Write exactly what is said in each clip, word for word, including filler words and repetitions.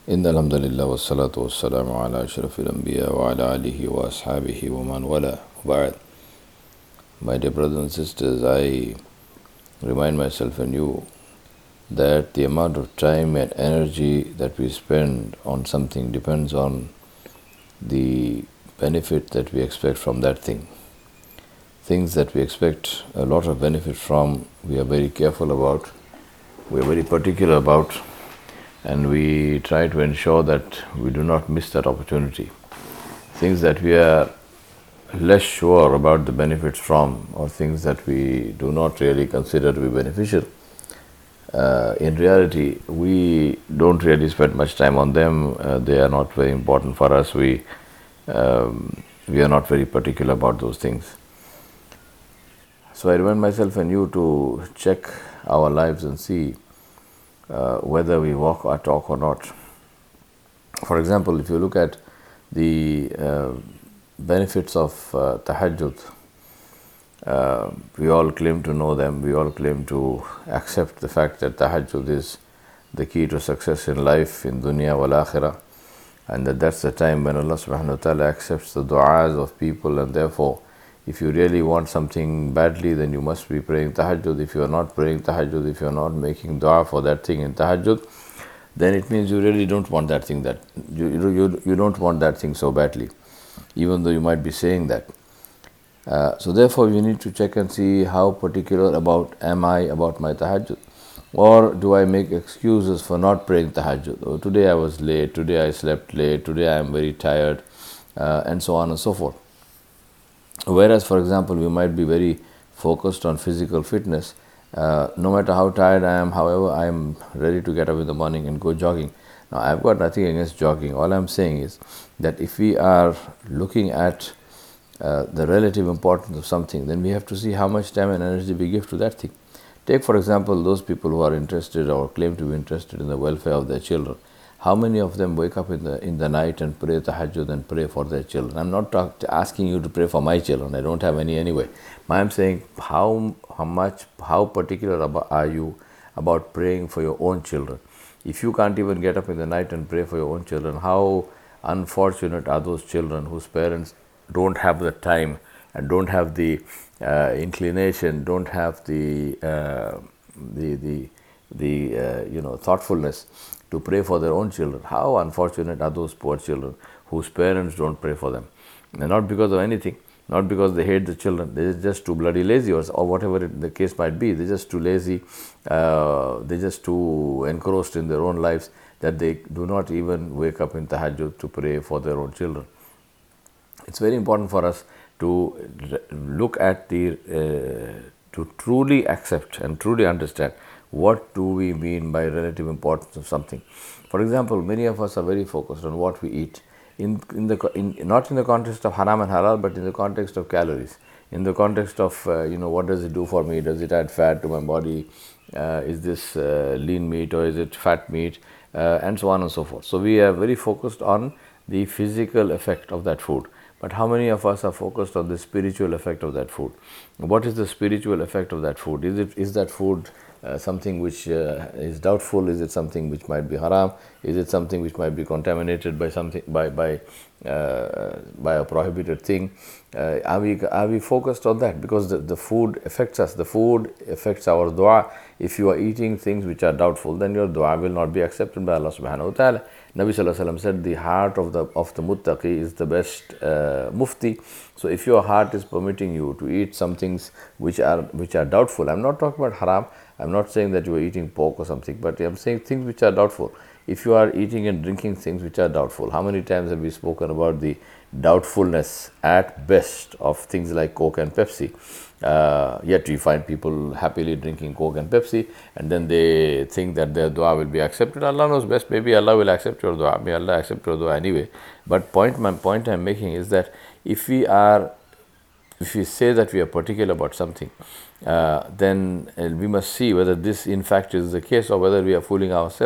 إن الحمد لله والصلاة والسلام على أشرف الأنبياء وعلى آله وأصحابه ومن والاه وبعد. My dear brothers and sisters, I remind myself and you that the amount of time and energy that we spend on something depends on the benefit that we expect from that thing. Things that we expect a lot of benefit from, we are very careful about, we are very particular about, and we try to ensure that we do not miss that opportunity. Things that we are less sure about the benefits from, or things that we do not really consider to be beneficial, uh, in reality, we don't really spend much time on them. Uh, they are not very important for us. We um, we are not very particular about those things. So I remind myself and you to check our lives and see uh, whether we walk or talk or not. For example, if you look at the uh, benefits of uh, tahajjud, uh, we all claim to know them, we all claim to accept the fact that tahajjud is the key to success in life, in dunya wal akhirah, and that that's the time when Allah subhanahu wa ta'ala accepts the du'as of people, and therefore if you really want something badly, then you must be praying tahajjud. If you are not praying tahajjud, if you are not making dua for that thing in tahajjud, then it means you really don't want that thing, that you, you, you don't want that thing so badly, even though you might be saying that. Uh, so therefore you need to check and see how particular about am I about my tahajjud, or do I make excuses for not praying tahajjud? Oh, today I was late, today I slept late, today I am very tired, uh, and so on and so forth. Whereas, for example, we might be very focused on physical fitness. Uh, no matter how tired I am, however, I am ready to get up in the morning and go jogging. Now, I've got nothing against jogging. All I'm saying is that if we are looking at uh, the relative importance of something, then we have to see how much time and energy we give to that thing. Take, for example, those people who are interested or claim to be interested in the welfare of their children. How many of them wake up in the in the night and pray tahajjud and pray for their children? I'm not talk, asking you to pray for my children. I don't have any anyway. I'm saying how how much, how particular about, are you about praying for your own children? If you can't even get up in the night and pray for your own children, how unfortunate are those children whose parents don't have the time and don't have the uh, inclination, don't have the uh, the the the uh, you know thoughtfulness to pray for their own children. How unfortunate are those poor children whose parents don't pray for them, and not because of anything, not because they hate the children, they're just too bloody lazy, or, or whatever it, the case might be. They're just too lazy, uh, they're just too engrossed in their own lives that they do not even wake up in tahajjud to pray for their own children. It's very important for us to look at the uh, to truly accept and truly understand what do we mean by relative importance of something. For example, many of us are very focused on what we eat, in, in the in, not in the context of haram and halal, but in the context of calories, in the context of uh, you know what does it do for me? Does it add fat to my body? Uh, is this uh, lean meat or is it fat meat? Uh, and so on and so forth. So we are very focused on the physical effect of that food. But how many of us are focused on the spiritual effect of that food? What is the spiritual effect of that food? Is it is that food uh, something which uh, is doubtful? Is it something which might be haram? Is it something which might be contaminated by something by by uh, by a prohibited thing? Uh, are we are we focused on that? Because the, the food affects us. The food affects our dua. If you are eating things which are doubtful, then your dua will not be accepted by Allah subhanahu wa ta'ala. Nabi sallallahu alaihi wasallam said the heart of the of the muttaqi is the best uh, mufti. So if your heart is permitting you to eat some things which are which are doubtful, I'm not talking about haram, I'm not saying that you are eating pork or something, but I'm saying things which are doubtful. If you are eating and drinking things which are doubtful, how many times have we spoken about the doubtfulness at best of things like Coke and Pepsi? Uh, yet you find people happily drinking Coke and Pepsi, and then they think that their dua will be accepted. Allah knows best. Maybe Allah will accept your dua. May Allah accept your dua anyway. But point my point I'm making is that if we are, if we say that we are particular about something, uh, then uh, we must see whether this in fact is the case or whether we are fooling ourselves.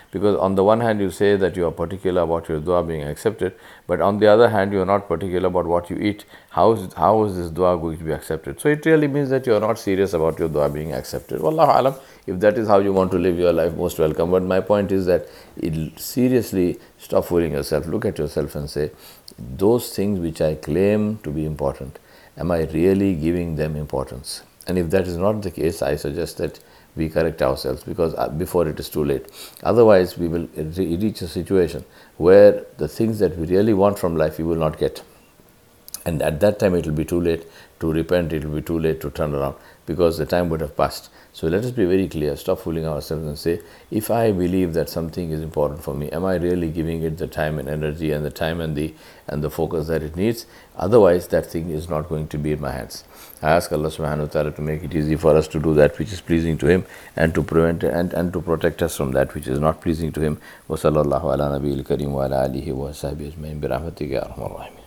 Because on the one hand, you say that you are particular about your dua being accepted, but on the other hand, you are not particular about what you eat. How is, how is this dua going to be accepted? So it really means that you are not serious about your dua being accepted. Wallahu alam, if that is how you want to live your life, most welcome. But my point is that it, seriously stop fooling yourself. Look at yourself and say, those things which I claim to be important, am I really giving them importance? And if that is not the case, I suggest that we correct ourselves, because before it is too late. Otherwise, we will reach a situation where the things that we really want from life, we will not get. And at that time, it will be too late to repent, it will be too late to turn around, because the time would have passed. So let us be very clear, stop fooling ourselves and say, if I believe that something is important for me, am I really giving it the time and energy and the time and the and the focus that it needs? Otherwise, that thing is not going to be in my hands. I ask Allah subhanahu wa ta'ala to make it easy for us to do that which is pleasing to Him, and to prevent and, and to protect us from that which is not pleasing to Him. Wa sallallahu ala nabiyil kareem wa ala alihi wa sahbihi ajma'in bi rahmatika ya arhamar rahimin.